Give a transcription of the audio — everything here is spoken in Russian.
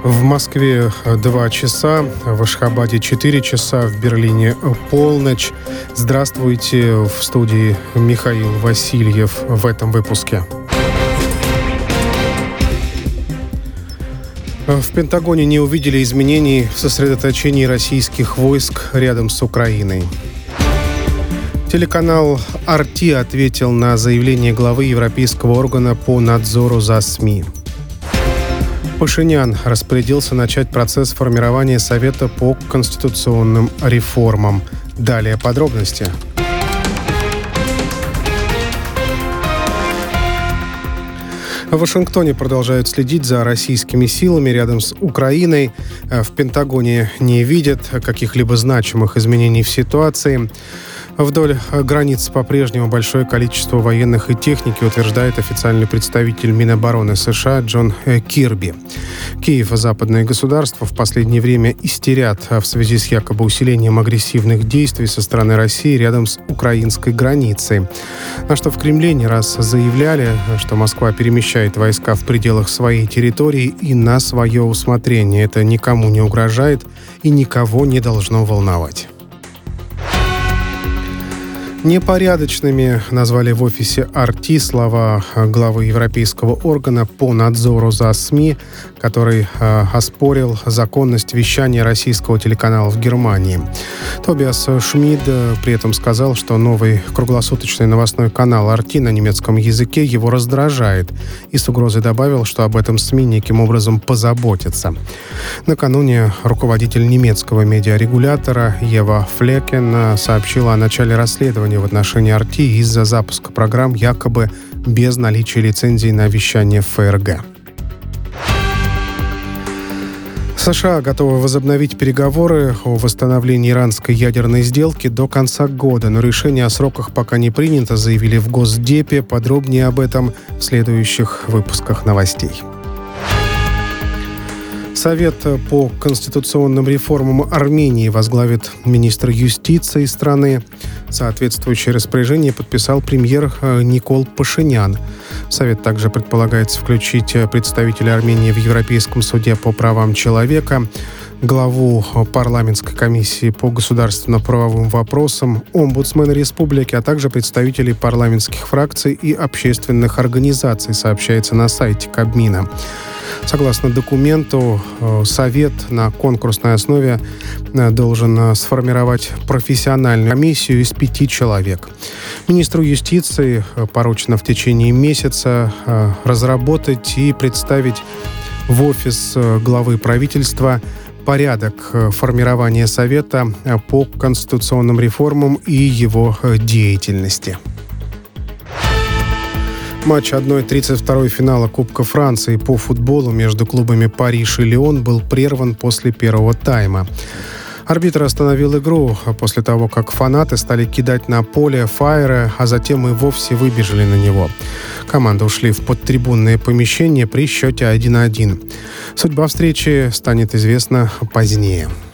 В Москве 2 часа, в Ашхабаде 4 часа, в Берлине полночь. Здравствуйте, в студии Михаил Васильев в этом выпуске. В Пентагоне не увидели изменений в сосредоточении российских войск рядом с Украиной. Телеканал RT ответил на заявление главы Европейского органа по надзору за СМИ. Пашинян распорядился начать процесс формирования Совета по конституционным реформам. Далее подробности. В Вашингтоне продолжают следить за российскими силами рядом с Украиной. В Пентагоне не видят каких-либо значимых изменений в ситуации. Вдоль границ по-прежнему большое количество военных и техники, утверждает официальный представитель Минобороны США Джон Кирби. Киев и западные государства в последнее время истерят в связи с якобы усилением агрессивных действий со стороны России рядом с украинской границей. На что в Кремле не раз заявляли, что Москва перемещает войска в пределах своей территории и на свое усмотрение. Это никому не угрожает и никого не должно волновать. Непорядочными назвали в офисе RT слова главы Европейского органа по надзору за СМИ, который оспорил законность вещания российского телеканала в Германии. Тобиас Шмид при этом сказал, что новый круглосуточный новостной канал RT на немецком языке его раздражает, и с угрозой добавил, что об этом СМИ неким образом позаботятся. Накануне руководитель немецкого медиарегулятора Ева Флекен сообщила о начале расследования в отношении RT из-за запуска программ якобы без наличия лицензии на вещание в ФРГ. США готовы возобновить переговоры о восстановлении иранской ядерной сделки до конца года, но решение о сроках пока не принято, заявили в Госдепе. Подробнее об этом в следующих выпусках новостей. Совет по конституционным реформам Армении возглавит министр юстиции страны. Соответствующее распоряжение подписал премьер Никол Пашинян. Совет также предполагается включить представителя Армении в Европейском суде по правам человека, главу парламентской комиссии по государственно-правовым вопросам, омбудсмена республики, а также представителей парламентских фракций и общественных организаций, сообщается на сайте Кабмина. Согласно документу, Совет на конкурсной основе должен сформировать профессиональную комиссию из 5 человек. Министру юстиции поручено в течение месяца разработать и представить в офис главы правительства порядок формирования Совета по конституционным реформам и его деятельности. Матч 1/32 финала Кубка Франции по футболу между клубами «Париж» и «Лион» был прерван после первого тайма. Арбитр остановил игру после того, как фанаты стали кидать на поле фаеры, а затем и вовсе выбежали на него. Команды ушли в подтрибунное помещение при счете 1-1. Судьба встречи станет известна позднее.